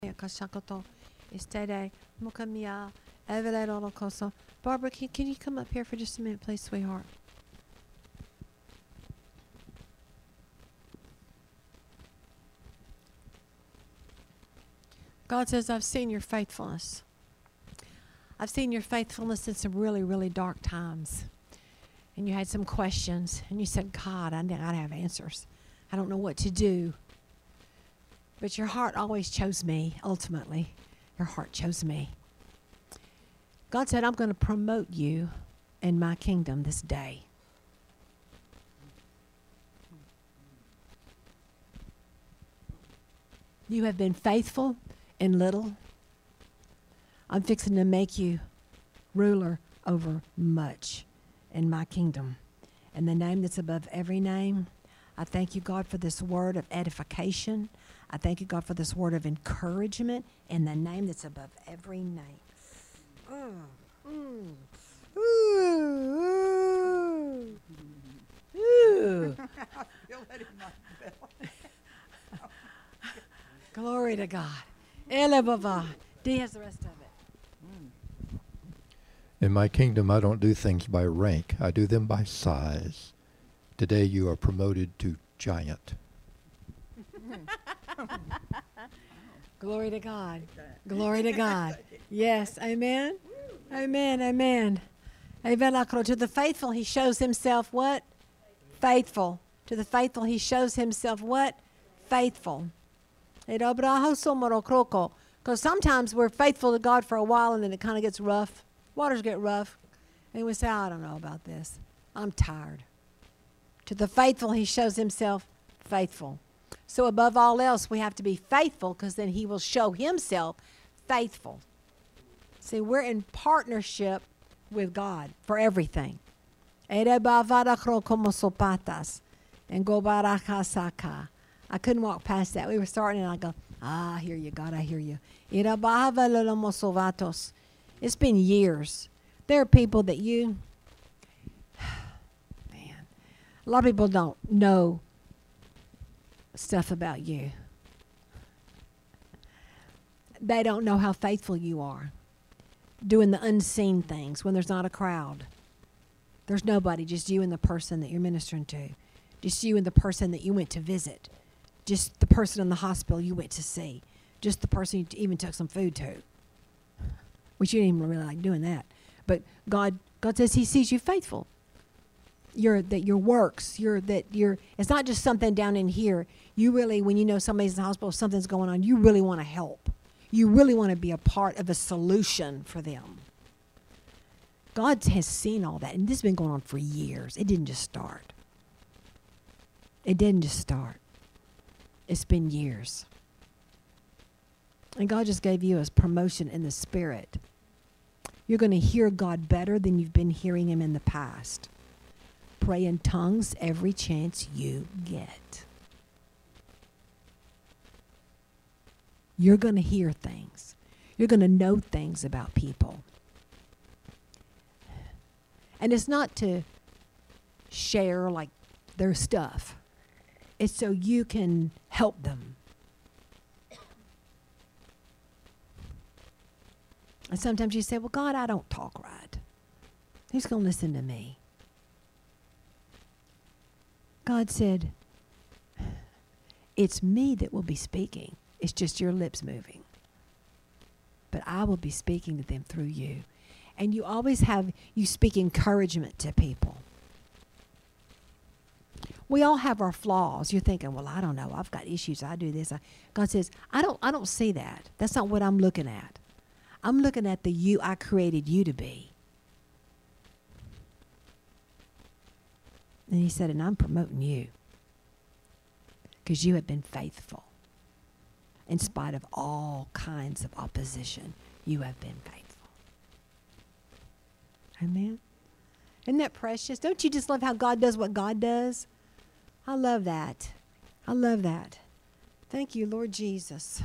Kashakoto, Estede, Mukamia, Evelero Koso. Barbara, can you come up here for just a minute, please, sweetheart? God says, I've seen your faithfulness. I've seen your faithfulness in some really, really dark times. And you had some questions, and you said, God, I gotta have answers. I don't know what to do. But your heart always chose me, ultimately. Your heart chose me. God said, I'm going to promote you in my kingdom this day. You have been faithful in little. I'm fixing to make you ruler over much in my kingdom. In the name that's above every name, I thank you, God, for this word of edification. I thank you, God, for this word of encouragement in the name that's above every name. I feel that in my belly. Glory to God. Elebava. D has the rest of it. In my kingdom, I don't do things by rank. I do them by size. Today you are promoted to giant. Glory to God. Glory to God. Yes. Amen. Amen. Amen. To the faithful, he shows himself what? Faithful. To the faithful, he shows himself what? Faithful. Because sometimes we're faithful to God for a while and then it kind of gets rough. Waters get rough. And we say, I don't know about this. I'm tired. To the faithful, he shows himself faithful. So above all else, we have to be faithful because then he will show himself faithful. See, we're in partnership with God for everything. And I couldn't walk past that. We were starting and I go, I hear you, God, I hear you. It's been years. There are people that man, a lot of people don't know stuff about you. They don't know how faithful you are. Doing the unseen things when there's not a crowd. There's nobody, just you and the person that you're ministering to. Just you and the person that you went to visit. Just the person in the hospital you went to see. Just the person you even took some food to. Which you didn't even really like doing that. But God says he sees you faithful. Your works, it's not just something down in here. You really, when you know somebody's in the hospital, something's going on, you really want to help. You really want to be a part of a solution for them. God has seen all that, and this has been going on for years. It didn't just start. It didn't just start. It's been years. And God just gave you a promotion in the spirit. You're going to hear God better than you've been hearing him in the past. Pray in tongues every chance you get. You're going to hear things. You're going to know things about people. And it's not to share like their stuff. It's so you can help them. And sometimes you say, well, God, I don't talk right. Who's going to listen to me? God said, it's me that will be speaking. It's just your lips moving. But I will be speaking to them through you. And you always you speak encouragement to people. We all have our flaws. You're thinking, well, I don't know. I've got issues. I do this. God says, I don't see that. That's not what I'm looking at. I'm looking at the you I created you to be. And he said, and I'm promoting you because you have been faithful. In spite of all kinds of opposition, you have been faithful. Amen? Isn't that precious? Don't you just love how God does what God does? I love that. I love that. Thank you, Lord Jesus.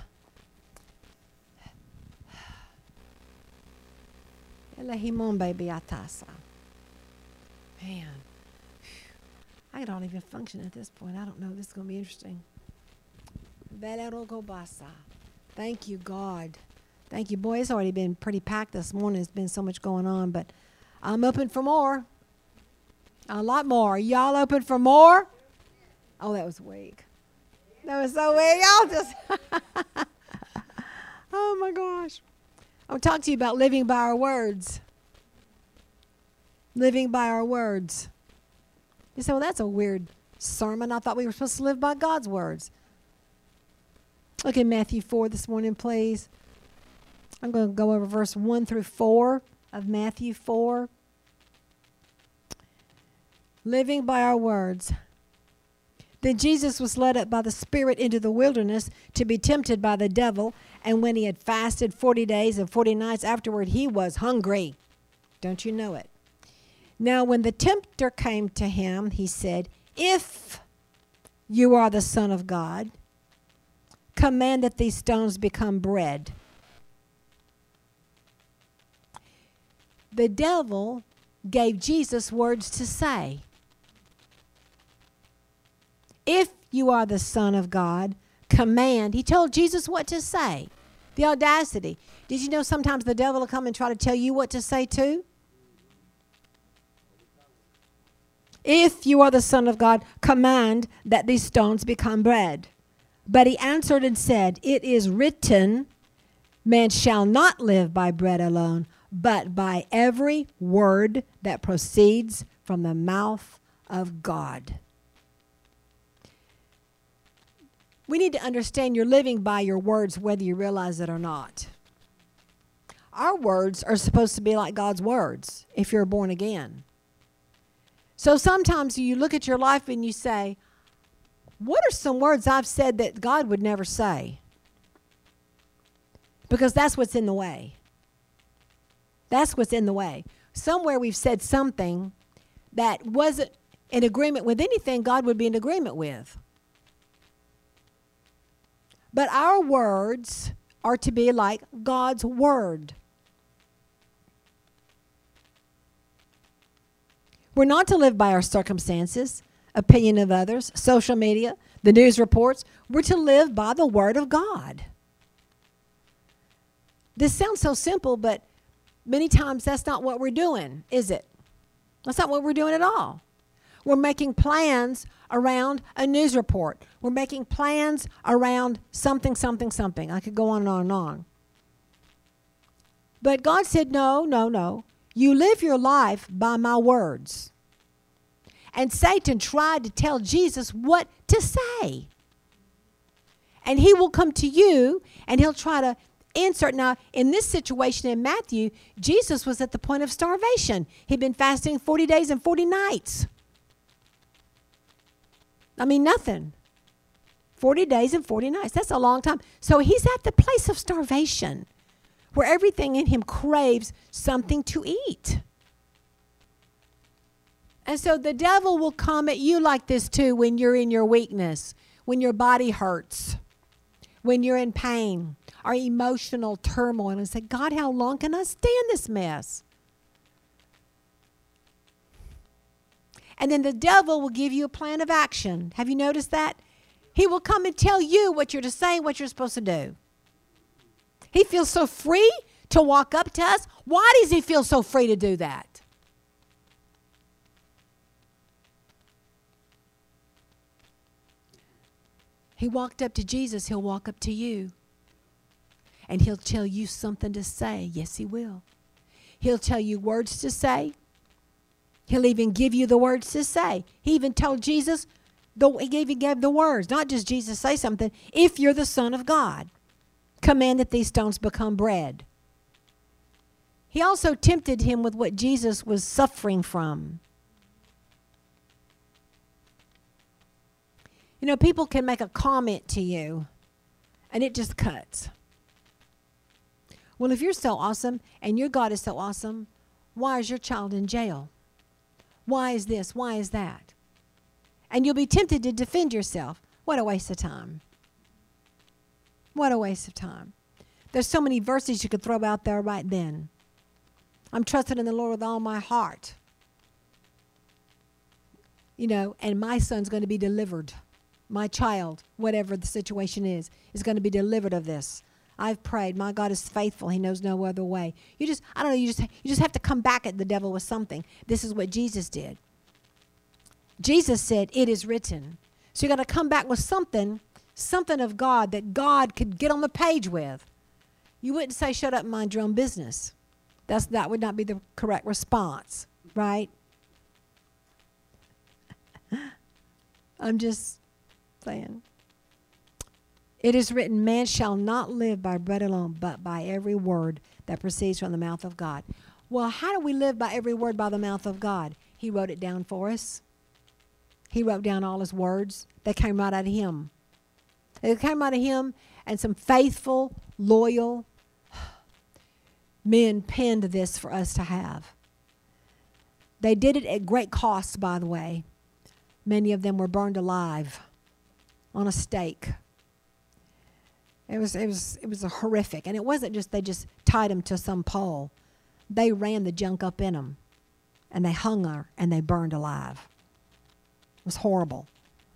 Elahimon baby atasa. Man. I don't even function at this point. I don't know. This is going to be interesting. Thank you, God. Thank you. Boy, it's already been pretty packed this morning. There's been so much going on, but I'm open for more. A lot more. Are y'all open for more? Oh, that was weak. That was so weak. Y'all just... Oh, my gosh. I'll talk to you about living by our words. Living by our words. You say, well, that's a weird sermon. I thought we were supposed to live by God's words. Look at Matthew 4 this morning, please. I'm going to go over verse 1 through 4 of Matthew 4. Living by our words. Then Jesus was led up by the Spirit into the wilderness to be tempted by the devil. And when he had fasted 40 days and 40 nights afterward, he was hungry. Don't you know it? Now when the tempter came to him, he said, if you are the Son of God, command that these stones become bread. The devil gave Jesus words to say. If you are the Son of God, command. He told Jesus what to say. The audacity. Did you know sometimes the devil will come and try to tell you what to say too? If you are the Son of God, command that these stones become bread. But he answered and said, it is written, man shall not live by bread alone, but by every word that proceeds from the mouth of God. We need to understand you're living by your words whether you realize it or not. Our words are supposed to be like God's words if you're born again. So sometimes you look at your life and you say, what are some words I've said that God would never say? Because that's what's in the way. That's what's in the way. Somewhere we've said something that wasn't in agreement with anything God would be in agreement with. But our words are to be like God's word. We're not to live by our circumstances, opinion of others, social media, the news reports. We're to live by the word of God. This sounds so simple, but many times that's not what we're doing, is it? That's not what we're doing at all. We're making plans around a news report. We're making plans around something, something, something. I could go on and on and on. But God said, no, no, no. You live your life by my words. And Satan tried to tell Jesus what to say. And he will come to you and he'll try to insert. Now, in this situation in Matthew, Jesus was at the point of starvation. He'd been fasting 40 days and 40 nights. I mean, nothing. 40 days and 40 nights. That's a long time. So he's at the place of starvation where everything in him craves something to eat. And so the devil will come at you like this too when you're in your weakness, when your body hurts, when you're in pain or emotional turmoil, and say, God, how long can I stand this mess? And then the devil will give you a plan of action. Have you noticed that? He will come and tell you what you're to say, what you're supposed to do. He feels so free to walk up to us. Why does he feel so free to do that? He walked up to Jesus. He'll walk up to you. And he'll tell you something to say. Yes, he will. He'll tell you words to say. He'll even give you the words to say. He even told Jesus, he even gave the words. Not just Jesus say something. If you're the Son of God, command that these stones become bread. He also tempted him with what Jesus was suffering from. You know, people can make a comment to you, and it just cuts. Well, if you're so awesome, and your God is so awesome, why is your child in jail? Why is this? Why is that? And you'll be tempted to defend yourself. What a waste of time. What a waste of time. There's so many verses you could throw out there right then. I'm trusting in the Lord with all my heart. You know, and my son's going to be delivered. My child, whatever the situation is going to be delivered of this. I've prayed. My God is faithful. He knows no other way. You just, I don't know, you just have to come back at the devil with something. This is what Jesus did. Jesus said, it is written. So you got to come back with something of God that God could get on the page with. You wouldn't say, shut up and mind your own business. That would not be the correct response, right? I'm just saying. It is written, man shall not live by bread alone, but by every word that proceeds from the mouth of God. Well, how do we live by every word by the mouth of God? He wrote it down for us. He wrote down all his words. They came right out of him. They came out of him, and some faithful, loyal men penned this for us to have. They did it at great cost, by the way. Many of them were burned alive on a stake. It was a horrific. And it wasn't just they just tied them to some pole. They ran the junk up in them. And they hung her and they burned alive. It was horrible.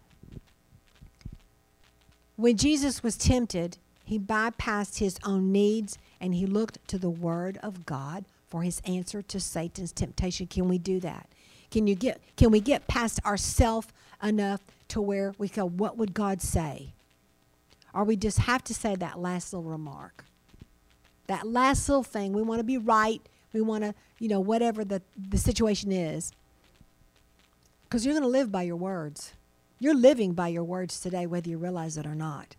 When Jesus was tempted, he bypassed his own needs and he looked to the Word of God for his answer to Satan's temptation. Can we do that? Can we get past ourselves enough to where we go, what would God say? Or we just have to say that last little remark. That last little thing. We want to be right. We want to, whatever the situation is. Because you're going to live by your words. You're living by your words today, whether you realize it or not.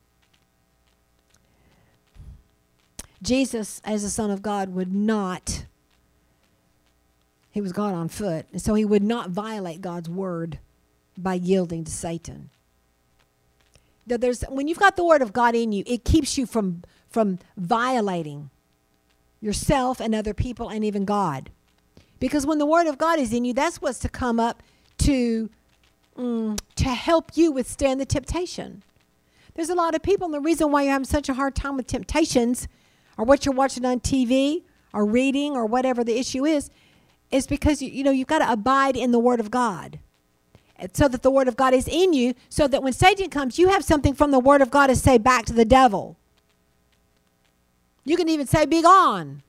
Jesus, as the Son of God, would not, he was God on foot, and so he would not violate God's word by yielding to Satan. When you've got the Word of God in you, it keeps you from violating yourself and other people and even God. Because when the Word of God is in you, that's what's to come up to help you withstand the temptation. There's a lot of people, and the reason why you're having such a hard time with temptations or what you're watching on TV or reading or whatever the issue is because, you've got to abide in the Word of God. So that the Word of God is in you, so that when Satan comes, you have something from the Word of God to say back to the devil. You can even say, "Be gone."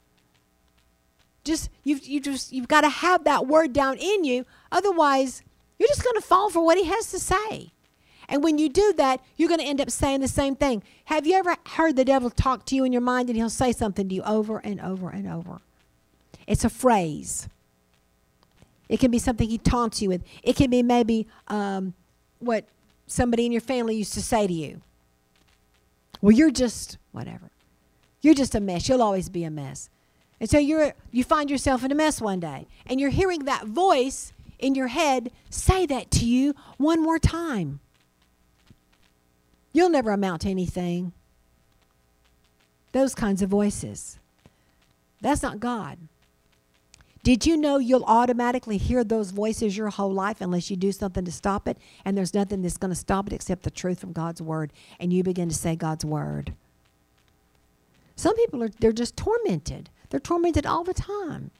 You've got to have that word down in you. Otherwise, you're just going to fall for what he has to say. And when you do that, you're going to end up saying the same thing. Have you ever heard the devil talk to you in your mind and he'll say something to you over and over and over? It's a phrase. It can be something he taunts you with. It can be maybe what somebody in your family used to say to you. Well, you're just whatever. You're just a mess. You'll always be a mess. And so you find yourself in a mess one day. And you're hearing that voice in your head say that to you one more time. You'll never amount to anything. Those kinds of voices. That's not God. Did you know you'll automatically hear those voices your whole life unless you do something to stop it? And there's nothing that's going to stop it except the truth from God's Word. And you begin to say God's Word. Some people they're just tormented. They're tormented all the time.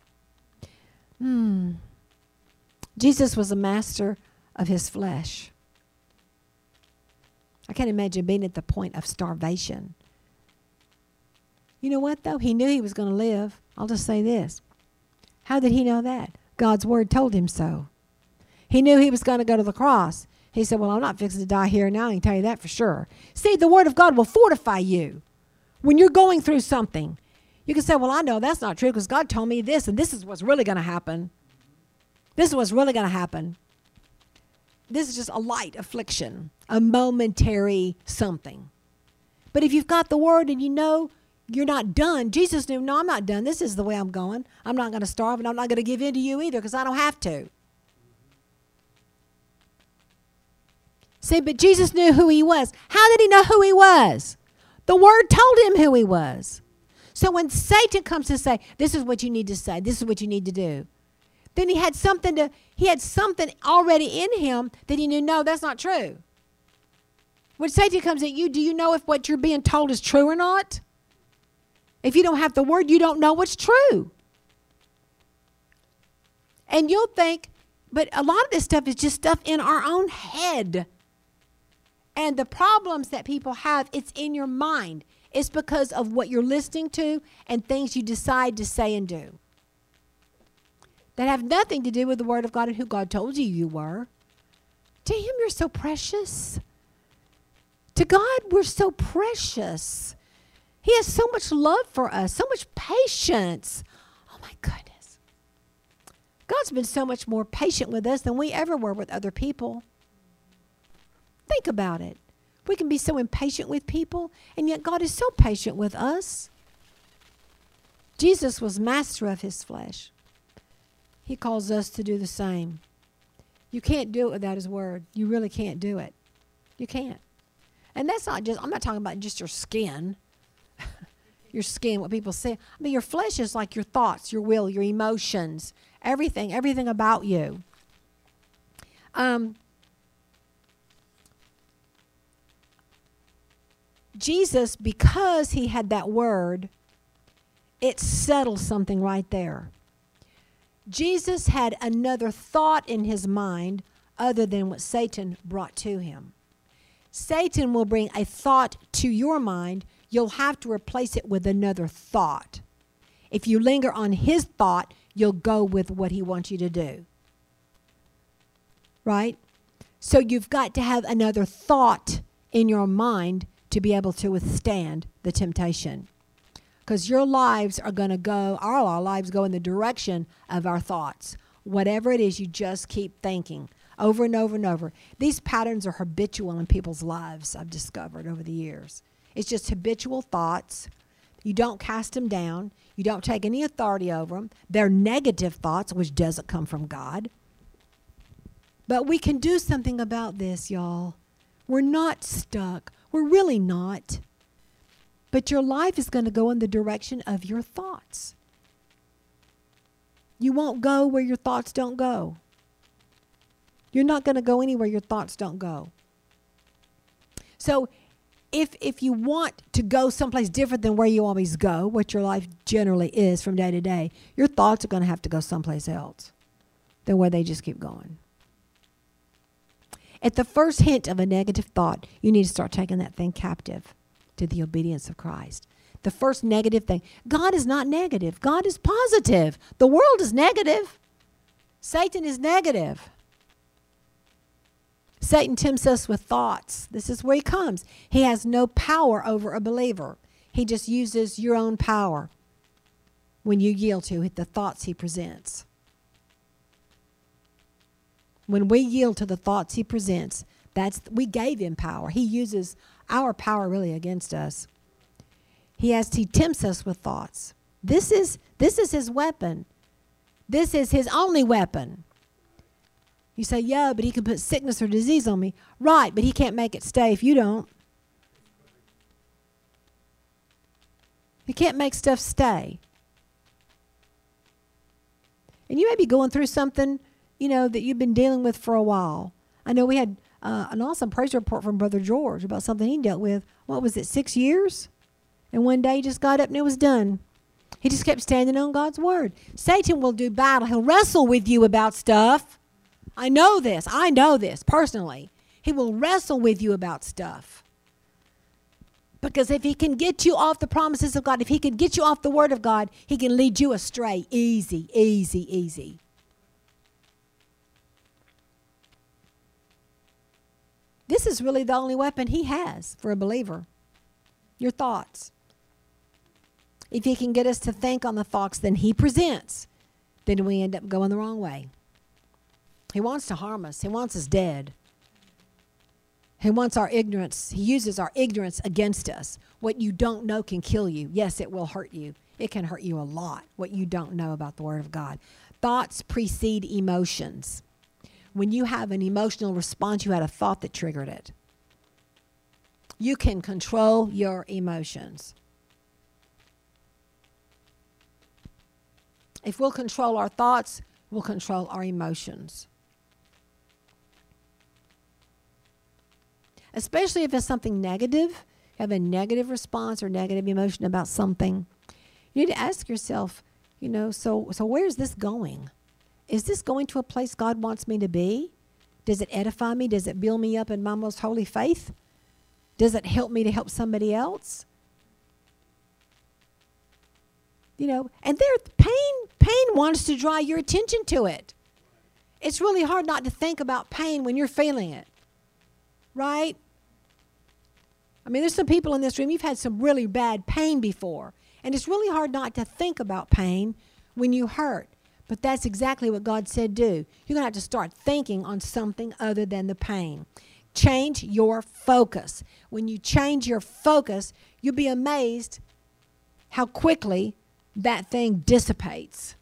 Jesus was a master of his flesh. I can't imagine being at the point of starvation. You know what, though? He knew he was going to live. I'll just say this. How did he know that? God's Word told him so. He knew he was going to go to the cross. He said, well, I'm not fixing to die here now. I can tell you that for sure. See, the Word of God will fortify you. When you're going through something, you can say, well, I know that's not true because God told me this, and this is what's really going to happen. This is what's really going to happen. This is just a light affliction, a momentary something. But if you've got the Word and you know you're not done. Jesus knew, no, I'm not done. This is the way I'm going. I'm not going to starve, and I'm not going to give in to you either because I don't have to. See, but Jesus knew who he was. How did he know who he was? The Word told him who he was. So when Satan comes to say, this is what you need to say, this is what you need to do, then he had something already in him that he knew, no, that's not true. When Satan comes at you, do you know if what you're being told is true or not? If you don't have the Word, you don't know what's true. And you'll think, but a lot of this stuff is just stuff in our own head. And the problems that people have, it's in your mind. It's because of what you're listening to and things you decide to say and do that have nothing to do with the Word of God and who God told you you were. To Him, you're so precious. To God, we're so precious. He has so much love for us, so much patience. Oh, my goodness. God's been so much more patient with us than we ever were with other people. Think about it. We can be so impatient with people, and yet God is so patient with us. Jesus was master of His flesh. He calls us to do the same. You can't do it without His Word. You really can't do it. You can't. And that's not just, I'm not talking about just your skin. Your skin, what people say. I mean, your flesh is like your thoughts, your will, your emotions, everything about you. Jesus, because He had that Word, it settled something right there. Jesus had another thought in His mind other than what Satan brought to him. Satan will bring a thought to your mind. You'll have to replace it with another thought. If you linger on his thought, you'll go with what he wants you to do. Right? So you've got to have another thought in your mind to be able to withstand the temptation. Because your lives are going to go, our lives go in the direction of our thoughts. Whatever it is, you just keep thinking over and over and over. These patterns are habitual in people's lives, I've discovered over the years. It's just habitual thoughts. You don't cast them down. You don't take any authority over them. They're negative thoughts, which doesn't come from God. But we can do something about this, y'all. We're not stuck. We're really not. But your life is going to go in the direction of your thoughts. You won't go where your thoughts don't go. You're not going to go anywhere your thoughts don't go. So if you want to go someplace different than where you always go, what your life generally is from day to day, your thoughts are going to have to go someplace else than where they just keep going. At the first hint of a negative thought, you need to start taking that thing captive to the obedience of Christ. The first negative thing. God is not negative. God is positive. The world is negative. Satan is negative. Satan tempts us with thoughts. This is where he comes. He has no power over a believer. He just uses your own power when you yield to the thoughts he presents. When we yield to the thoughts he presents, we gave him power. He uses our power really against us. He tempts us with thoughts. This is his weapon. This is his only weapon. You say, yeah, but he can put sickness or disease on me. Right, but he can't make it stay if you don't. He can't make stuff stay. And you may be going through something, that you've been dealing with for a while. I know we had an awesome praise report from Brother George about something he dealt with. What was it, 6 years? And one day he just got up and it was done. He just kept standing on God's word. Satan will do battle. He'll wrestle with you about stuff. I know this personally. He will wrestle with you about stuff. Because if he can get you off the promises of God, if he can get you off the word of God, he can lead you astray. Easy, easy, easy. This is really the only weapon he has for a believer. Your thoughts. If he can get us to think on the thoughts that he presents, then we end up going the wrong way. He wants to harm us. He wants us dead. He wants our ignorance. He uses our ignorance against us. What you don't know can kill you. Yes, it will hurt you. It can hurt you a lot, what you don't know about the Word of God. Thoughts precede emotions. When you have an emotional response, you had a thought that triggered it. You can control your emotions. If we'll control our thoughts, we'll control our emotions. Especially if it's something negative, you have a negative response or negative emotion about something. You need to ask yourself, so where's this going? Is this going to a place God wants me to be? Does it edify me? Does it build me up in my most holy faith? Does it help me to help somebody else? And pain wants to draw your attention to it. It's really hard not to think about pain when you're feeling it, right? I mean, there's some people in this room, you've had some really bad pain before, and it's really hard not to think about pain when you hurt. But that's exactly what God said do. You're going to have to start thinking on something other than the pain. Change your focus. When you change your focus, you'll be amazed how quickly that thing dissipates.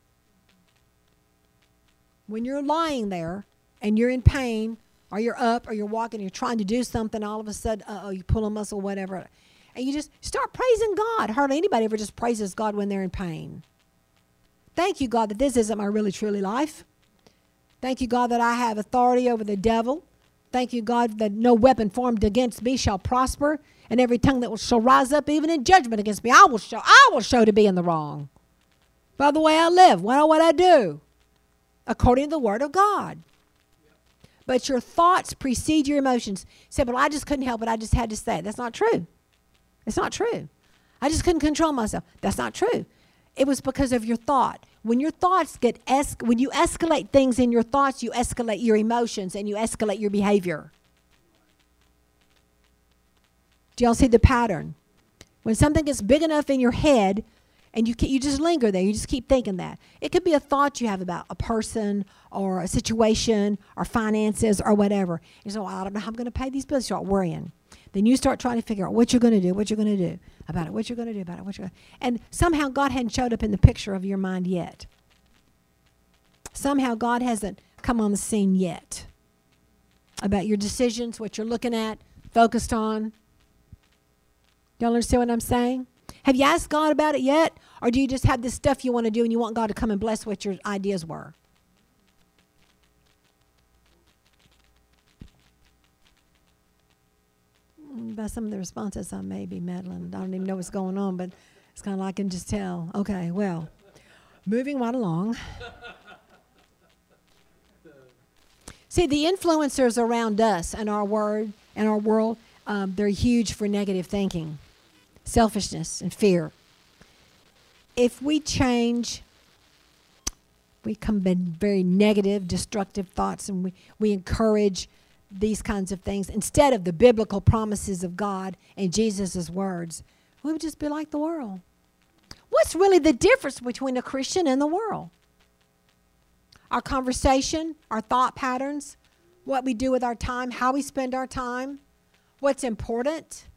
When you're lying there and you're in pain, or you're up, or you're walking, you're trying to do something, all of a sudden, you pull a muscle, whatever, and you just start praising God. Hardly anybody ever just praises God when they're in pain. Thank you, God, that this isn't my really, truly life. Thank you, God, that I have authority over the devil. Thank you, God, that no weapon formed against me shall prosper, and every tongue that shall rise up even in judgment against me, I will show to be in the wrong. By the way I live, what I do, according to the word of God. But your thoughts precede your emotions. Say, well, I just couldn't help it. I just had to say it. That's not true. It's not true. I just couldn't control myself. That's not true. It was because of your thought. When your thoughts when you escalate things in your thoughts, you escalate your emotions and you escalate your behavior. Do y'all see the pattern? When something gets big enough in your head, and you just linger there. You just keep thinking that. It could be a thought you have about a person or a situation or finances or whatever. You say, I don't know how I'm going to pay these bills. You start worrying. Then you start trying to figure out what you're going to do about it, what you're going to do about it. And somehow God hadn't showed up in the picture of your mind yet. Somehow God hasn't come on the scene yet about your decisions, what you're looking at, focused on. Y'all understand what I'm saying? Have you asked God about it yet? Or do you just have this stuff you want to do and you want God to come and bless what your ideas were? By some of the responses, I may be meddling. I don't even know what's going on, but it's kind of like I can just tell. Okay, well, moving right along. See, the influencers around us and our world, they're huge for negative thinking, selfishness, and fear. If we change, we come with very negative, destructive thoughts, and we encourage these kinds of things instead of the biblical promises of God and Jesus' words, we would just be like the world. What's really the difference between a Christian and the world? Our conversation, our thought patterns, what we do with our time, how we spend our time, what's important.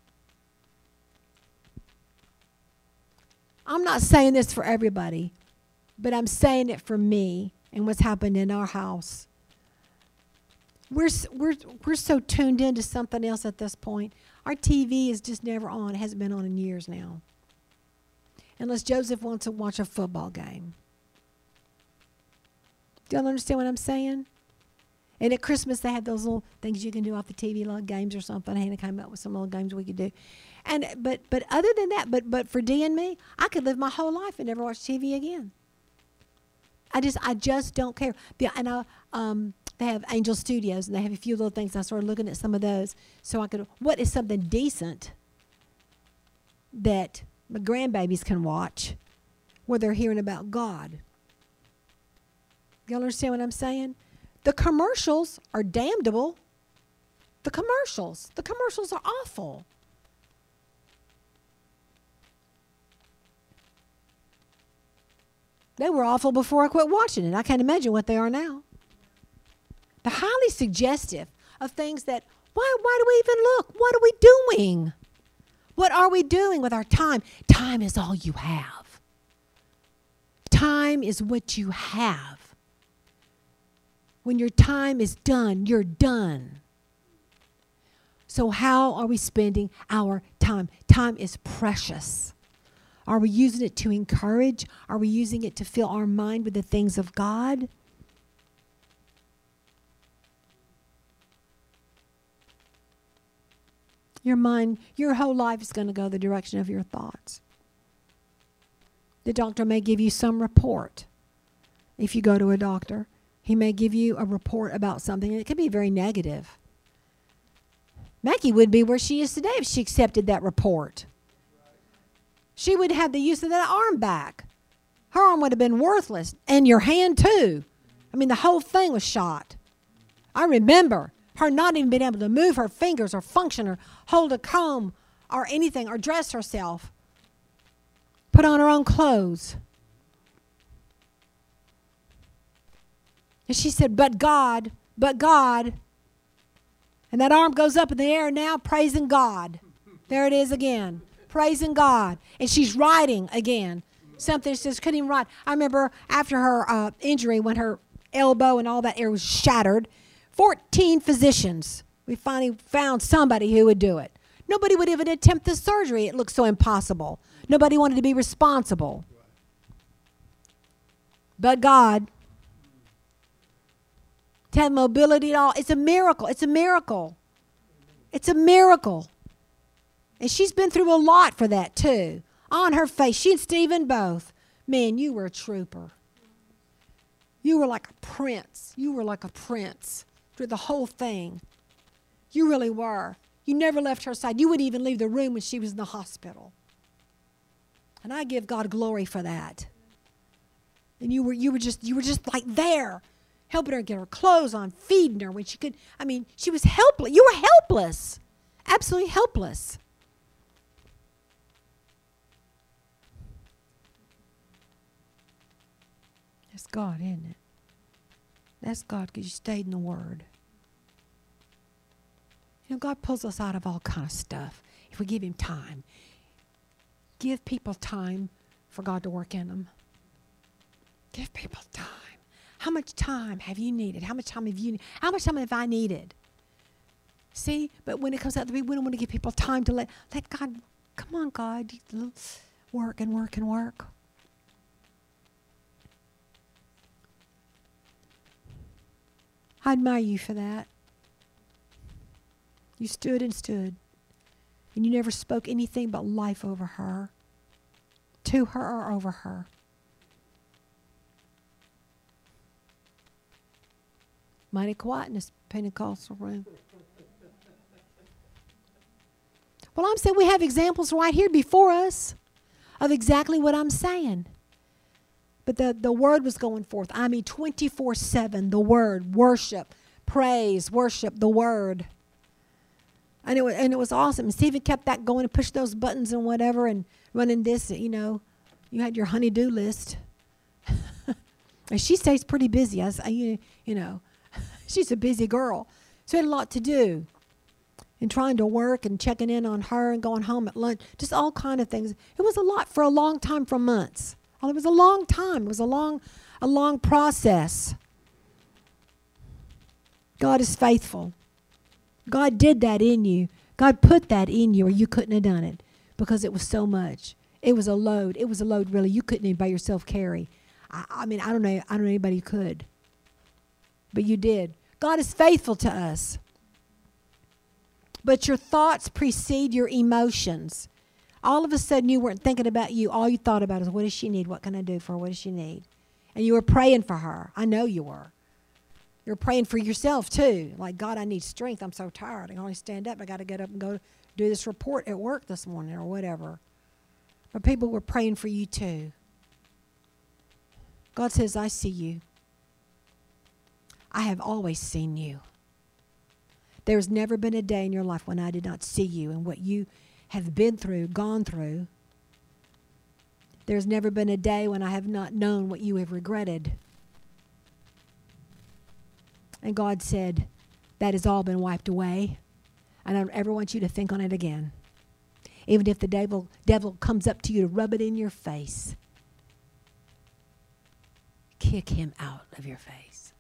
I'm not saying this for everybody, but I'm saying it for me and what's happened in our house. We're so tuned into something else at this point. Our TV is just never on. It hasn't been on in years now. Unless Joseph wants to watch a football game. Do y'all understand what I'm saying? And at Christmas, they had those little things you can do off the TV, like games or something. Hannah came up with some little games we could do. But other than that, but for Dee and me, I could live my whole life and never watch TV again. I just don't care. And they have Angel Studios, and they have a few little things. I started looking at some of those, so I could. What is something decent that my grandbabies can watch, where they're hearing about God? Y'all understand what I'm saying? The commercials are damnable. The commercials are awful. They were awful before I quit watching it. I can't imagine what they are now. They're highly suggestive of things that, why do we even look? What are we doing? What are we doing with our time? Time is all you have. Time is what you have. When your time is done, you're done. So how are we spending our time? Time is precious. Are we using it to encourage? Are we using it to fill our mind with the things of God? Your mind, your whole life is going to go the direction of your thoughts. The doctor may give you some report. If you go to a doctor, he may give you a report about something, and it could be very negative. Mackie would be where she is today if she accepted that report. she would have the use of that arm back. Her arm would have been worthless. And your hand too. I mean, the whole thing was shot. I remember her not even being able to move her fingers or function or hold a comb or anything or dress herself. Put on her own clothes. And she said, but God. And that arm goes up in the air now, praising God. There it is again, praising God. And she's writing again. Something she just couldn't even write. I remember after her injury, when her elbow and all that area was shattered, 14 physicians. We finally found somebody who would do it. Nobody would even attempt the surgery. It looked so impossible. Nobody wanted to be responsible. But God, to have mobility at all, it's a miracle. It's a miracle. It's a miracle. And she's been through a lot for that too. On her face, she and Stephen both. Man, you were a trooper. You were like a prince. You were like a prince through the whole thing. You really were. You never left her side. You wouldn't even leave the room when she was in the hospital. And I give God glory for that. And you were just like there, helping her get her clothes on, feeding her when she could. I mean, she was helpless. You were helpless. Absolutely helpless. That's God, isn't it? That's God because you stayed in the Word. You know, God pulls us out of all kind of stuff if we give Him time. Give people time for God to work in them. Give people time. How much time have you needed? How much time have I needed? See, but when it comes out to be, we don't want to give people time to let God, come on, God, work and work and work. I admire you for that. You stood and stood. And you never spoke anything but life over her. To her or over her. Mighty quiet in this Pentecostal room. Well, I'm saying we have examples right here before us of exactly what I'm saying. But the word was going forth. I mean, 24/7, the word, worship, praise, worship, the word. And it was awesome. And Stephen kept that going and pushed those buttons and whatever and running this, you know. You had your honey-do list. And she stays pretty busy. You know, she's a busy girl. So she had a lot to do. And trying to work and checking in on her and going home at lunch. Just all kind of things. It was a lot for a long time, for months. Well, it was a long time. It was a long process. God is faithful. God did that in you. God put that in you or you couldn't have done it because it was so much. It was a load. It was a load really you couldn't even by yourself carry. I mean, I don't know anybody who could. But you did. God is faithful to us. But your thoughts precede your emotions. All of a sudden you weren't thinking about you. All you thought about is, what does she need? What can I do for her? What does she need? And you were praying for her. I know you were. You're praying for yourself too. Like, God, I need strength. I'm so tired. I can only stand up. I got to get up and go do this report at work this morning or whatever. But people were praying for you too. God says, I see you. I have always seen you. There's never been a day in your life when I did not see you and what you have been through, gone through. There's never been a day when I have not known what you have regretted. And God said, that has all been wiped away. I don't ever want you to think on it again. Even if the devil comes up to you to rub it in your face, kick him out of your face.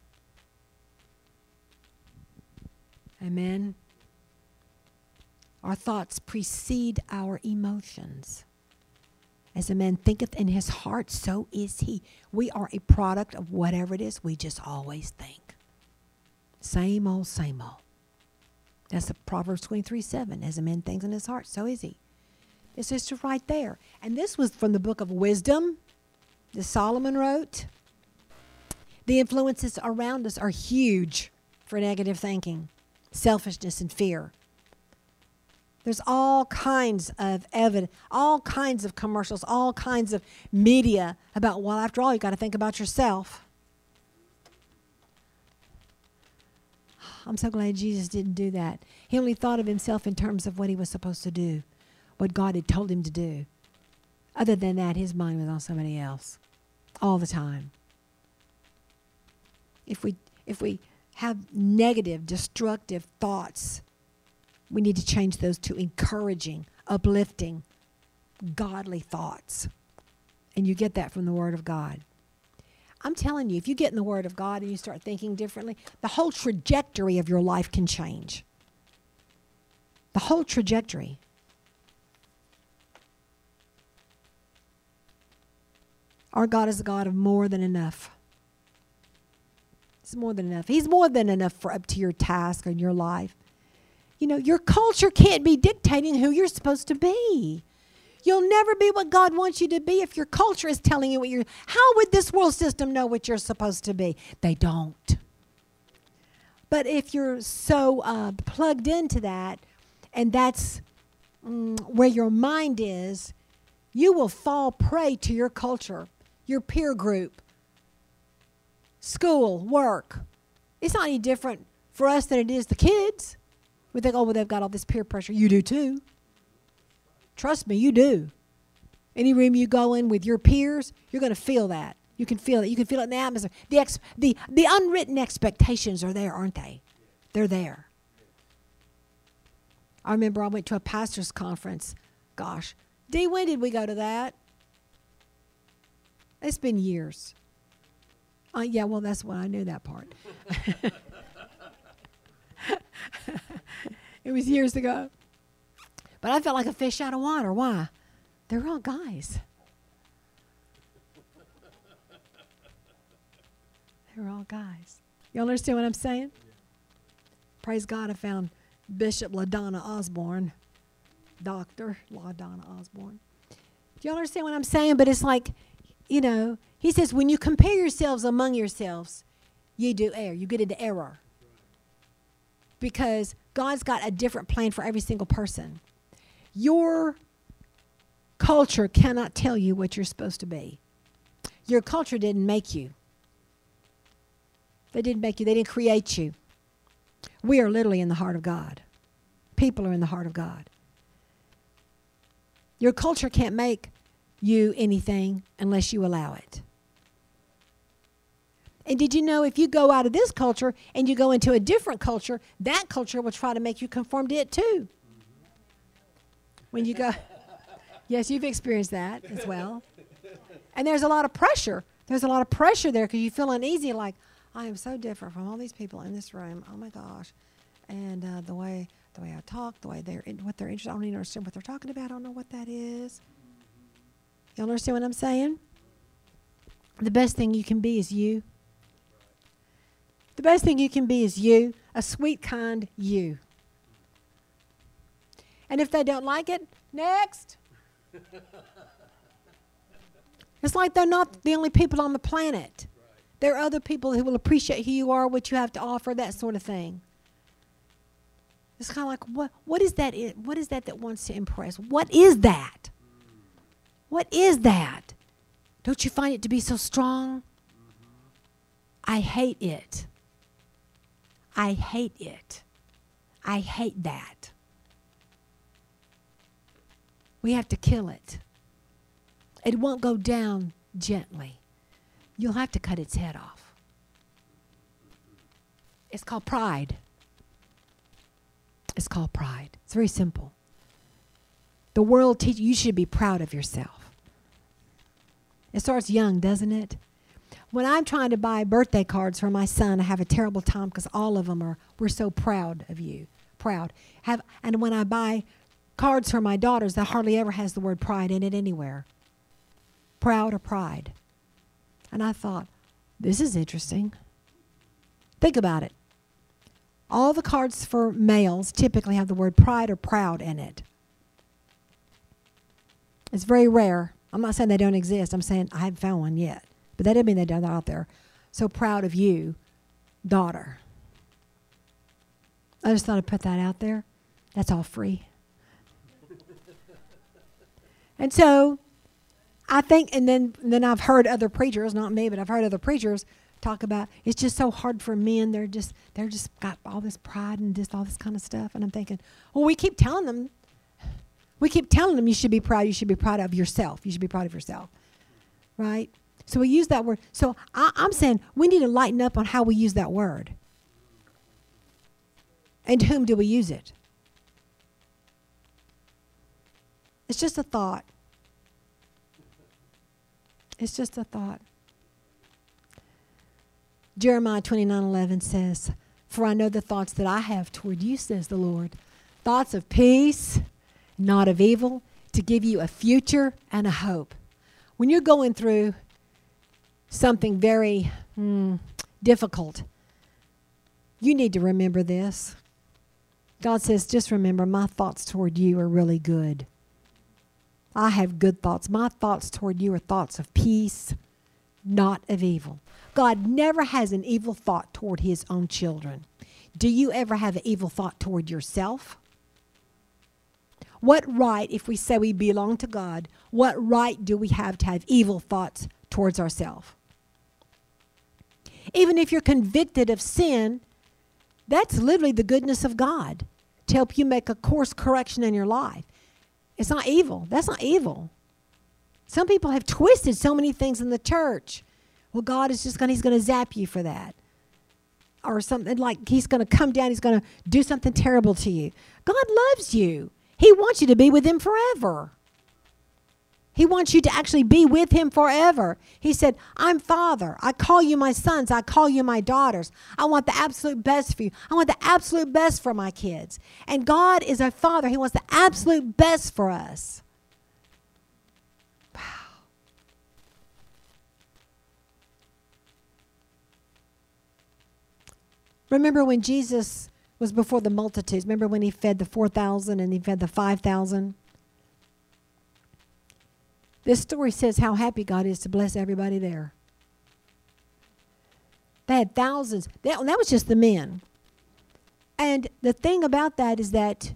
Amen. Our thoughts precede our emotions. As a man thinketh in his heart, so is he. We are a product of whatever it is we just always think. Same old, same old. That's the Proverbs 23:7. As a man thinks in his heart, so is he. It's just right there. And this was from the book of Wisdom that Solomon wrote. The influences around us are huge for negative thinking, selfishness, and fear. There's all kinds of evidence, all kinds of commercials, all kinds of media about, well, after all, you got to think about yourself. I'm so glad Jesus didn't do that. He only thought of himself in terms of what he was supposed to do, what God had told him to do. Other than that, his mind was on somebody else all the time. If we have negative, destructive thoughts, we need to change those to encouraging, uplifting, godly thoughts. And you get that from the Word of God. I'm telling you, if you get in the Word of God and you start thinking differently, the whole trajectory of your life can change. The whole trajectory. Our God is a God of more than enough. It's more than enough. He's more than enough for up to your task and your life. You know, your culture can't be dictating who you're supposed to be. You'll never be what God wants you to be if your culture is telling you what you're... How would this world system know what you're supposed to be? They don't. But if you're so plugged into that, and that's where your mind is, you will fall prey to your culture, your peer group, school, work. It's not any different for us than it is the kids. We think, oh, well, they've got all this peer pressure. You do too. Trust me, you do. Any room you go in with your peers, you're going to feel that. You can feel it. You can feel it in the atmosphere. The unwritten expectations are there, aren't they? They're there. I remember I went to a pastor's conference. Gosh. Dee, when did we go to that? It's been years. Yeah, well, that's when I knew that part. It was years ago. But I felt like a fish out of water. Why? They're all guys. They're all guys. You understand what I'm saying? Yeah. Praise God, I found Bishop LaDonna Osborne. Dr. LaDonna Osborne. Do you understand what I'm saying? But it's like, you know, he says, when you compare yourselves among yourselves, you do err. You get into error. Because God's got a different plan for every single person. Your culture cannot tell you what you're supposed to be. Your culture didn't make you. They didn't make you. They didn't create you. We are literally in the heart of God. People are in the heart of God. Your culture can't make you anything unless you allow it. And did you know if you go out of this culture and you go into a different culture, that culture will try to make you conform to it too. When you go, yes, you've experienced that as well. And there's a lot of pressure. There's a lot of pressure there because you feel uneasy, like, I am so different from all these people in this room. Oh my gosh. And the way I talk, what they're interested in, I don't even understand what they're talking about. I don't know what that is. You understand what I'm saying? The best thing you can be is you. The best thing you can be is you, a sweet, kind you. And if they don't like it, next. It's like they're not the only people on the planet. There are other people who will appreciate who you are, what you have to offer, that sort of thing. It's kind of like, what is that? What is that wants to impress? What is that? What is that? Don't you find it to be so strong? I hate it. I hate it. I hate that. We have to kill it. It won't go down gently. You'll have to cut its head off. It's called pride. It's called pride. It's very simple. The world teaches you should be proud of yourself. It starts young, doesn't it? When I'm trying to buy birthday cards for my son, I have a terrible time because all of them we're so proud of you. Proud. And when I buy cards for my daughters, that hardly ever has the word pride in it anywhere. Proud or pride. And I thought, this is interesting. Think about it. All the cards for males typically have the word pride or proud in it. It's very rare. I'm not saying they don't exist. I'm saying I haven't found one yet. But that doesn't mean they're not out there. So proud of you, daughter. I just thought I'd put that out there. That's all free. And so I think, and then I've heard other preachers, not me, but I've heard other preachers talk about it's just so hard for men. They're just got all this pride and just all this kind of stuff. And I'm thinking, well, we keep telling them you should be proud. You should be proud of yourself. You should be proud of yourself, right? So we use that word. So I'm saying we need to lighten up on how we use that word. And to whom do we use it? It's just a thought. It's just a thought. Jeremiah 29:11 says, "For I know the thoughts that I have toward you, says the Lord, thoughts of peace, not of evil, to give you a future and a hope." When you're going through something very difficult, you need to remember this. God says, just remember, my thoughts toward you are really good. I have good thoughts. My thoughts toward you are thoughts of peace, not of evil. God never has an evil thought toward his own children. Do you ever have an evil thought toward yourself? What right, if we say we belong to God, what right do we have to have evil thoughts towards ourselves? Even if you're convicted of sin, that's literally the goodness of God to help you make a course correction in your life. It's not evil. That's not evil. Some people have twisted so many things in the church. Well, God is just he's going to zap you for that. Or something like he's going to come down, he's going to do something terrible to you. God loves you. He wants you to be with him forever. He wants you to actually be with him forever. He said, I'm Father. I call you my sons. I call you my daughters. I want the absolute best for you. I want the absolute best for my kids. And God is a Father. He wants the absolute best for us. Wow. Remember when Jesus was before the multitudes? Remember when he fed the 4,000 and he fed the 5,000? This story says how happy God is to bless everybody there. They had thousands. That was just the men. And the thing about that is that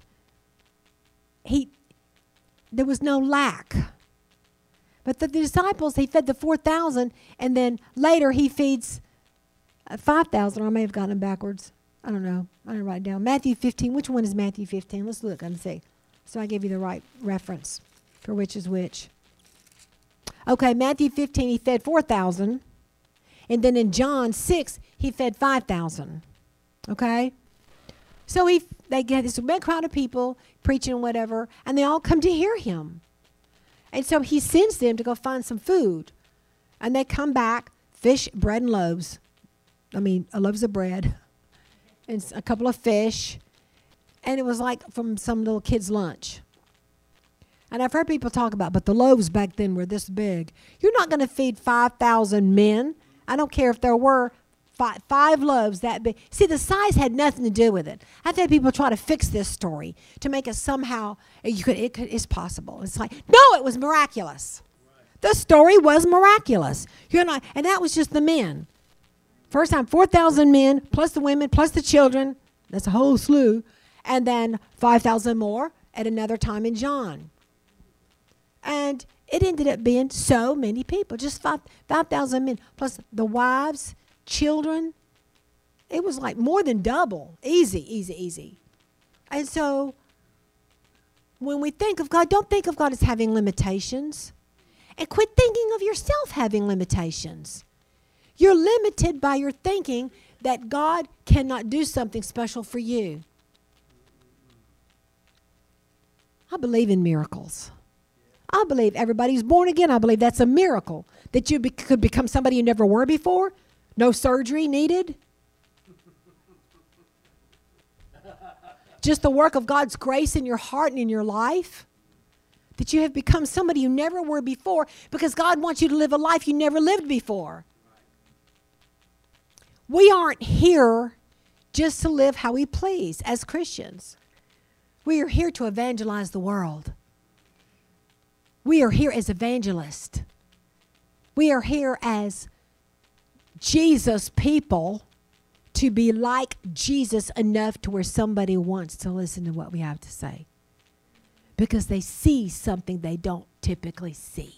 there was no lack. But the disciples, he fed the 4,000, and then later he feeds 5,000, or I may have gotten them backwards. I don't know. I didn't write it down. Matthew 15. Which one is Matthew 15? Let's look and see. So I gave you the right reference for which is which. Okay, Matthew 15, he fed 4,000. And then in John 6, he fed 5,000. Okay? So they get this big crowd of people preaching and whatever, and they all come to hear him. And so he sends them to go find some food. And they come back, fish, bread, and loaves. Loaves of bread. And a couple of fish. And it was like from some little kid's lunch. And I've heard people talk about, but the loaves back then were this big. You're not going to feed 5,000 men. I don't care if there were five loaves that big. See, the size had nothing to do with it. I've had people try to fix this story to make it somehow, it's possible. It's like, no, it was miraculous. The story was miraculous. And that was just the men. First time, 4,000 men, plus the women, plus the children. That's a whole slew. And then 5,000 more at another time in John. And it ended up being so many people, just 5,000 men, plus the wives, children. It was like more than double. Easy. And so when we think of God, don't think of God as having limitations. And quit thinking of yourself having limitations. You're limited by your thinking that God cannot do something special for you. I believe in miracles. I believe everybody's born again. I believe that's a miracle. That you could become somebody you never were before. No surgery needed. Just the work of God's grace in your heart and in your life. That you have become somebody you never were before because God wants you to live a life you never lived before. We aren't here just to live how we please as Christians. We are here to evangelize the world. We are here as evangelists. We are here as Jesus people to be like Jesus enough to where somebody wants to listen to what we have to say. Because they see something they don't typically see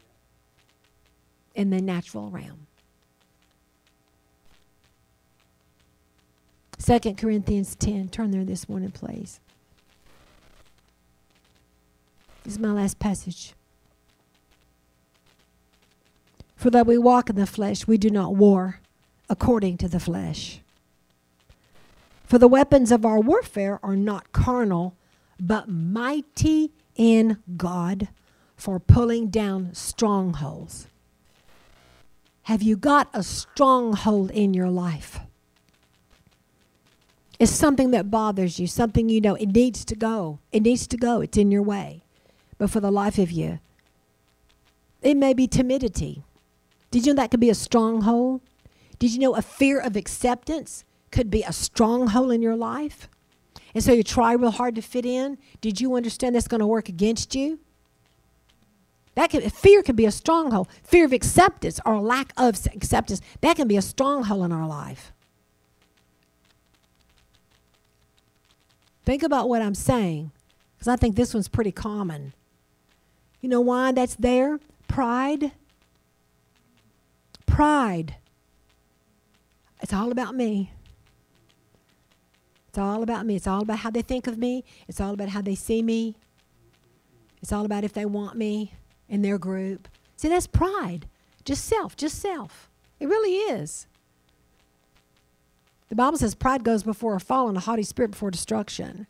in the natural realm. 2 Corinthians 10. Turn there this morning, please. This is my last passage. For though we walk in the flesh, we do not war according to the flesh. For the weapons of our warfare are not carnal, but mighty in God for pulling down strongholds. Have you got a stronghold in your life? It's something that bothers you, something you know it needs to go. It needs to go. It's in your way. But for the life of you, it may be timidity. Did you know that could be a stronghold? Did you know a fear of acceptance could be a stronghold in your life? And so you try real hard to fit in. Did you understand that's going to work against you? Fear could be a stronghold. Fear of acceptance or lack of acceptance, that can be a stronghold in our life. Think about what I'm saying, because I think this one's pretty common. You know why that's there? Pride. Pride. It's all about me. It's all about me. It's all about how they think of me. It's all about how they see me. It's all about if they want me in their group. See, that's pride. Just self, just self. It really is. The Bible says pride goes before a fall and a haughty spirit before destruction.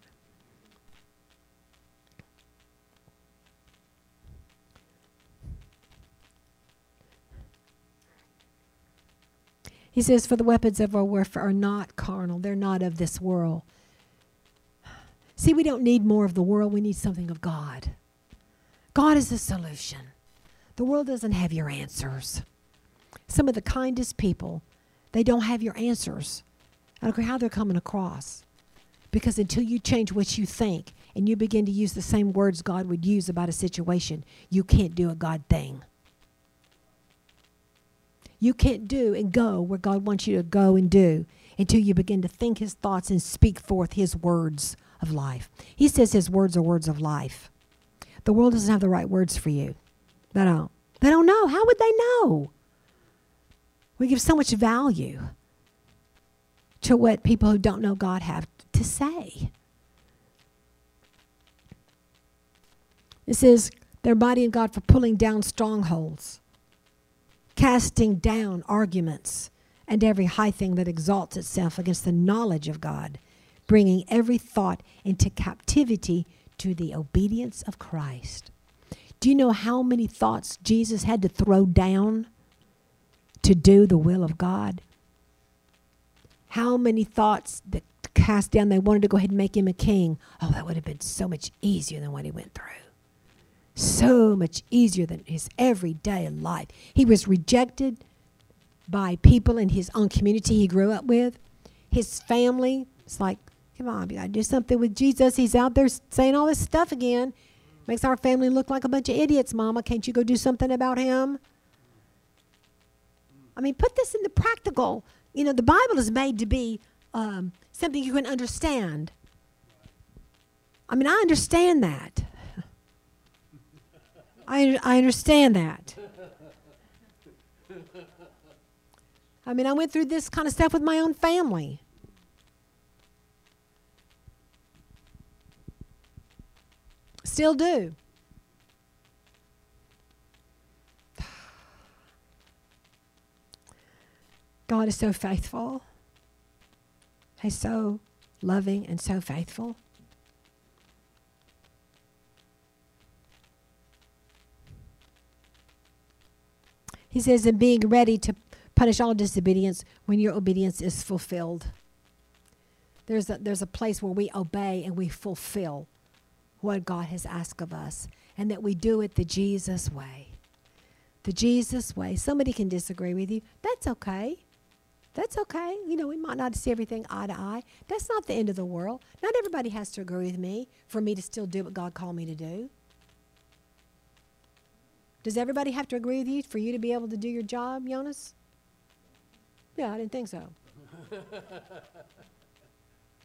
He says, for the weapons of our warfare are not carnal. They're not of this world. See, we don't need more of the world. We need something of God. God is the solution. The world doesn't have your answers. Some of the kindest people, they don't have your answers. I don't care how they're coming across. Because until you change what you think and you begin to use the same words God would use about a situation, you can't do a God thing. You can't do and go where God wants you to go and do until you begin to think his thoughts and speak forth his words of life. He says his words are words of life. The world doesn't have the right words for you. They don't. They don't know. How would they know? We give so much value to what people who don't know God have to say. It says they're mighty in God for pulling down strongholds, casting down arguments, and every high thing that exalts itself against the knowledge of God, bringing every thought into captivity to the obedience of Christ. Do you know how many thoughts Jesus had to throw down to do the will of God? How many thoughts that cast down, they wanted to go ahead and make him a king. Oh, that would have been so much easier than what he went through. So much easier than his everyday life. He was rejected by people in his own community he grew up with. His family, it's like, come on, we got to do something with Jesus. He's out there saying all this stuff again. Makes our family look like a bunch of idiots, Mama. Can't you go do something about him? I mean, put this in the practical. You know, the Bible is made to be something you can understand. I mean, I understand that. I understand that. I mean, I went through this kind of stuff with my own family. Still do. God is so faithful. He's so loving and so faithful. He says, and being ready to punish all disobedience when your obedience is fulfilled. There's a place where we obey and we fulfill what God has asked of us, and that we do it the Jesus way. The Jesus way. Somebody can disagree with you. That's okay. That's okay. You know, we might not see everything eye to eye. That's not the end of the world. Not everybody has to agree with me for me to still do what God called me to do. Does everybody have to agree with you for you to be able to do your job, Jonas? Yeah, I didn't think so.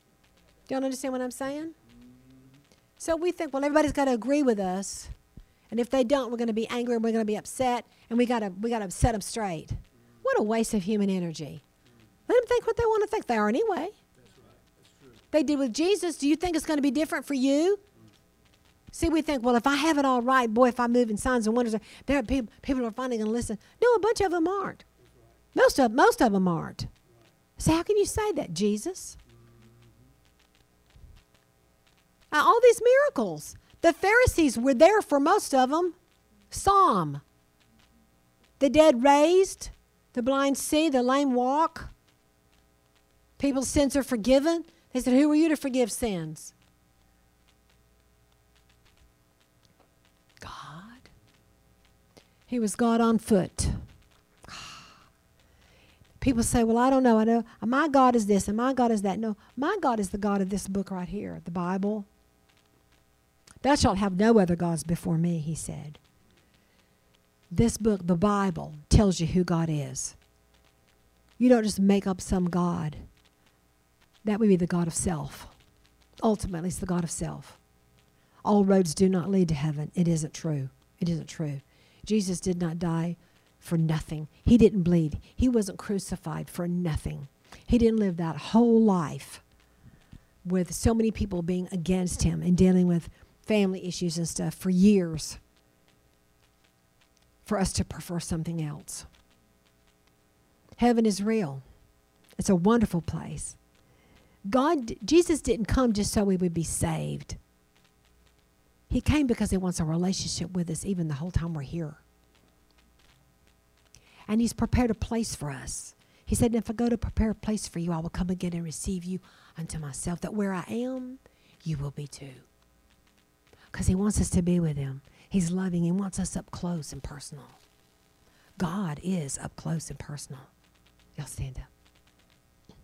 Y'all understand what I'm saying? So we think, well, everybody's got to agree with us. And if they don't, we're going to be angry and we're going to be upset, and we got to set them straight. What a waste of human energy. Let them think what they want to think. They are anyway. That's right. That's true. They did with Jesus. Do you think it's going to be different for you? See, we think, well, if I have it all right, boy, if I move in signs and wonders, there are people are finally going to listen. No, a bunch of them aren't. Most of them aren't. So how can you say that, Jesus? All these miracles. The Pharisees were there for most of them. Saw 'em. The dead raised. The blind see. The lame walk. People's sins are forgiven. They said, who are you to forgive sins? God. He was God on foot. People say, well, I don't know. I know my God is this and my God is that. No, my God is the God of this book right here, the Bible. Thou shalt have no other gods before me, he said. This book, the Bible, tells you who God is. You don't just make up some God. That would be the God of self. Ultimately, it's the God of self. All roads do not lead to heaven. It isn't true. It isn't true. Jesus did not die for nothing. He didn't bleed. He wasn't crucified for nothing. He didn't live that whole life with so many people being against him and dealing with family issues and stuff for years for us to prefer something else. Heaven is real. It's a wonderful place. Jesus didn't come just so we would be saved. He came because he wants a relationship with us even the whole time we're here. And he's prepared a place for us. He said, if I go to prepare a place for you, I will come again and receive you unto myself, that where I am, you will be too. Because he wants us to be with him. He's loving. He wants us up close and personal. God is up close and personal. Y'all stand up.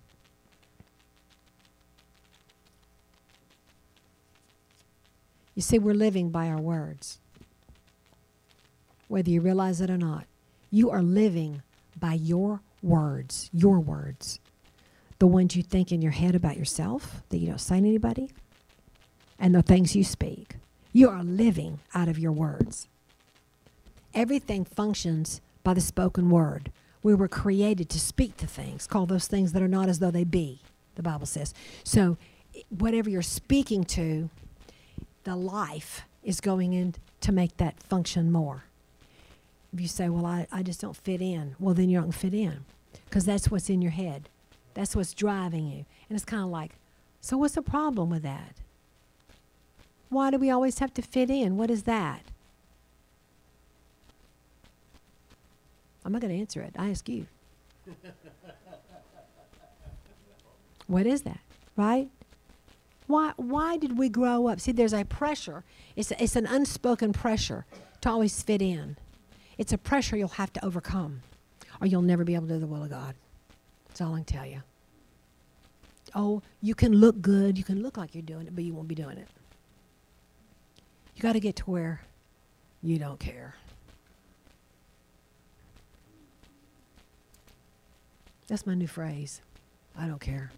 You see, we're living by our words. Whether you realize it or not, you are living by your words. Your words. The ones you think in your head about yourself that you don't say to anybody, and the things you speak. You are living out of your words. Everything functions by the spoken word. We were created to speak to things, call those things that are not as though they be, the Bible says. So whatever you're speaking to, the life is going in to make that function more. If you say, well, I just don't fit in, well, then you don't fit in, because that's what's in your head. That's what's driving you. And it's kind of like, so what's the problem with that? Why do we always have to fit in? What is that? I'm not going to answer it. I ask you. What is that? Right? Why did we grow up? See, there's a pressure. It's an unspoken pressure to always fit in. It's a pressure you'll have to overcome, or you'll never be able to do the will of God. That's all I can tell you. Oh, you can look good. You can look like you're doing it, but you won't be doing it. You got to get to where you don't care. That's my new phrase. I don't care.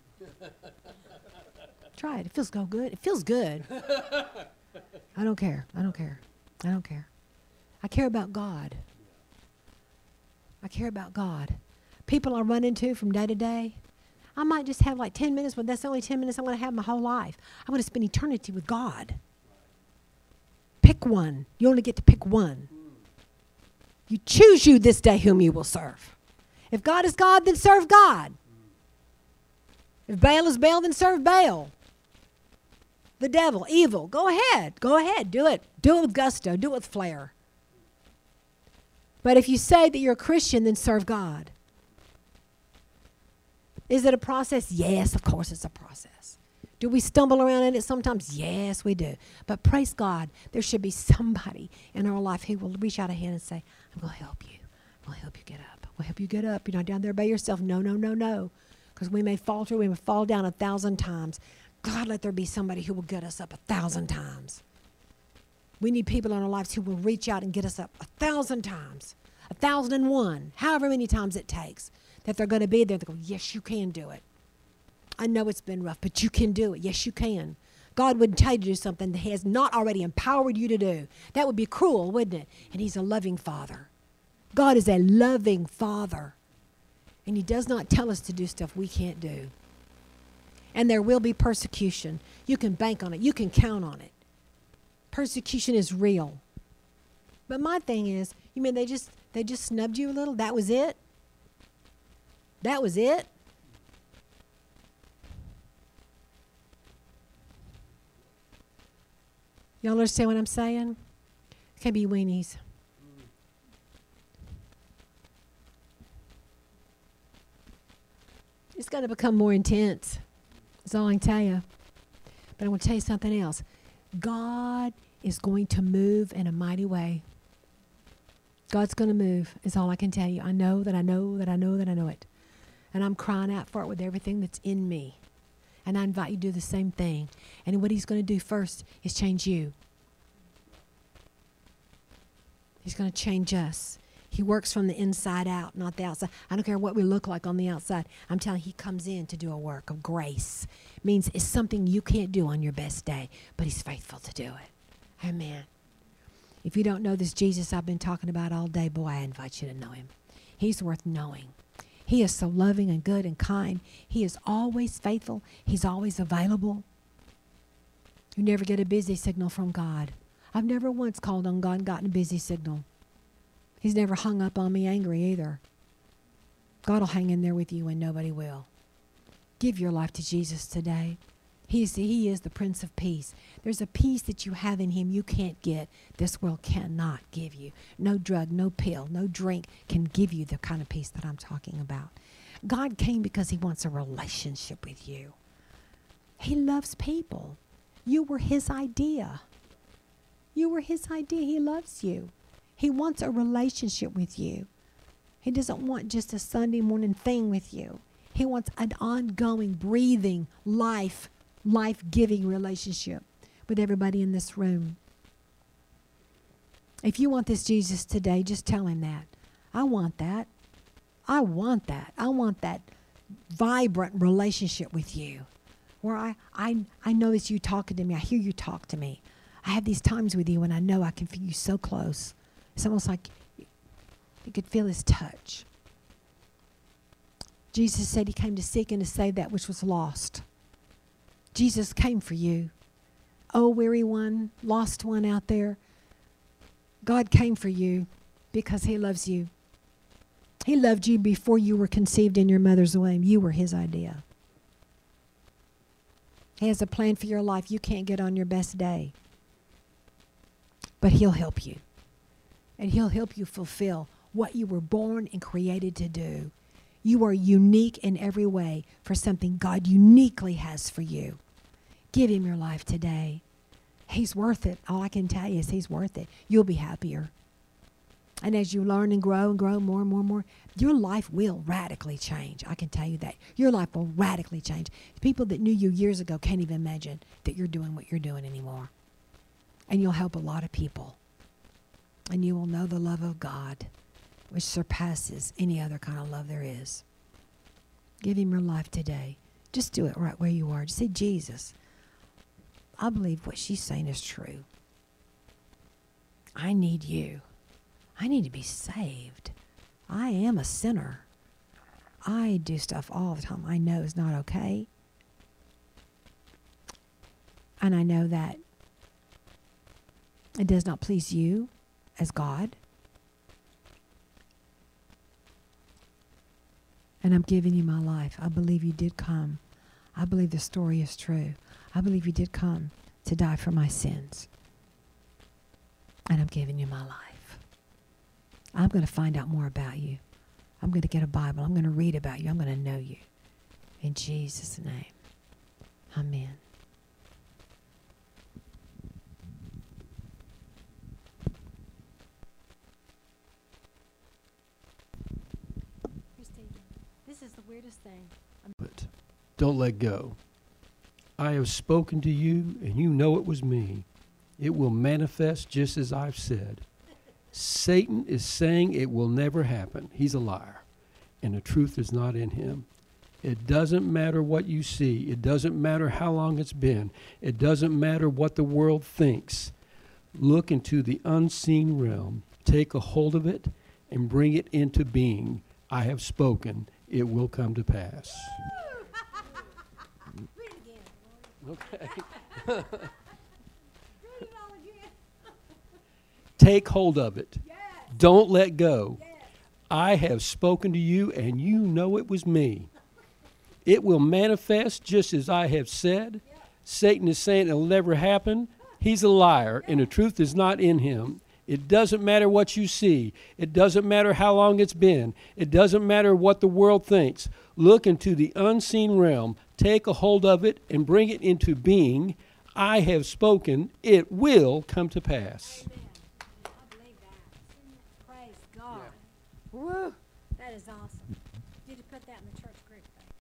Try it. It feels so good. It feels good. I don't care. I don't care. I don't care. I care about God. I care about God. People I run into from day to day, I might just have like 10 minutes, but that's only 10 minutes I'm going to have my whole life. I'm going to spend eternity with God. Pick one. You only get to pick one. You choose you this day whom you will serve. If God is God, then serve God. If Baal is Baal, then serve Baal. The devil, evil, go ahead. Go ahead. Do it. Do it with gusto. Do it with flair. But if you say that you're a Christian, then serve God. Is it a process? Yes, of course it's a process. Do we stumble around in it sometimes? Yes, we do. But praise God, there should be somebody in our life who will reach out a hand and say, I'm going to help you. I'm going to help you get up. I'm going to help you get up. You're not down there by yourself. No, no, no, no. Because we may falter. We may fall down 1,000 times. God, let there be somebody who will get us up 1,000 times. We need people in our lives who will reach out and get us up 1,000 times, 1,001, however many times it takes, that they're going to be there. They go, yes, you can do it. I know it's been rough, but you can do it. Yes, you can. God wouldn't tell you to do something that He has not already empowered you to do. That would be cruel, wouldn't it? And He's a loving Father. God is a loving Father. And He does not tell us to do stuff we can't do. And there will be persecution. You can bank on it. You can count on it. Persecution is real. But my thing is, you mean they just snubbed you a little? That was it? That was it? Y'all understand what I'm saying? It can be weenies. It's going to become more intense. That's all I can tell you. But I want to tell you something else. God is going to move in a mighty way. God's going to move is all I can tell you. I know that I know that I know that I know it. And I'm crying out for it with everything that's in me. And I invite you to do the same thing. And what He's going to do first is change you. He's going to change us. He works from the inside out, not the outside. I don't care what we look like on the outside. I'm telling you, He comes in to do a work of grace. It means it's something you can't do on your best day, but He's faithful to do it. Amen. If you don't know this Jesus I've been talking about all day, boy, I invite you to know Him. He's worth knowing. He is so loving and good and kind. He is always faithful. He's always available. You never get a busy signal from God. I've never once called on God and gotten a busy signal. He's never hung up on me angry either. God will hang in there with you when nobody will. Give your life to Jesus today. He is the Prince of Peace. There's a peace that you have in Him you can't get. This world cannot give you. No drug, no pill, no drink can give you the kind of peace that I'm talking about. God came because He wants a relationship with you. He loves people. You were His idea. You were His idea. He loves you. He wants a relationship with you. He doesn't want just a Sunday morning thing with you. He wants an ongoing, breathing, life-giving relationship with everybody in this room. If you want this Jesus today, just tell Him that. I want that. I want that. I want that vibrant relationship with you where I know it's you talking to me. I hear you talk to me. I have these times with you when I know I can feel you so close. It's almost like you could feel His touch. Jesus said He came to seek and to save that which was lost. Jesus came for you. Oh, weary one, lost one out there. God came for you because He loves you. He loved you before you were conceived in your mother's womb. You were His idea. He has a plan for your life you can't get on your best day. But He'll help you. And He'll help you fulfill what you were born and created to do. You are unique in every way for something God uniquely has for you. Give Him your life today. He's worth it. All I can tell you is He's worth it. You'll be happier. And as you learn and grow more and more and more, your life will radically change. I can tell you that. Your life will radically change. People that knew you years ago can't even imagine that you're doing what you're doing anymore. And you'll help a lot of people. And you will know the love of God, which surpasses any other kind of love there is. Give Him your life today. Just do it right where you are. Just say, Jesus, I believe what she's saying is true. I need you. I need to be saved. I am a sinner. I do stuff all the time I know is not okay. And I know that it does not please you as God. And I'm giving you my life. I believe you did come. I believe the story is true. I believe you did come to die for my sins. And I'm giving you my life. I'm going to find out more about you. I'm going to get a Bible. I'm going to read about you. I'm going to know you. In Jesus' name. Amen. This is the weirdest thing. But don't let go. I have spoken to you, and you know it was me. It will manifest just as I've said. Satan is saying it will never happen. He's a liar, and the truth is not in him. It doesn't matter what you see. It doesn't matter how long it's been. It doesn't matter what the world thinks. Look into the unseen realm. Take a hold of it and bring it into being. I have spoken. It will come to pass. Okay. Take hold of it. Don't let go. I have spoken to you, and you know it was me. It will manifest just as I have said. Satan is saying it'll never happen. He's a liar, and the truth is not in him. It doesn't matter what you see. It doesn't matter how long it's been. It doesn't matter what the world thinks. Look into the unseen realm. Take a hold of it and bring it into being. I have spoken. It will come to pass. Amen. I believe that. Praise God. Woo.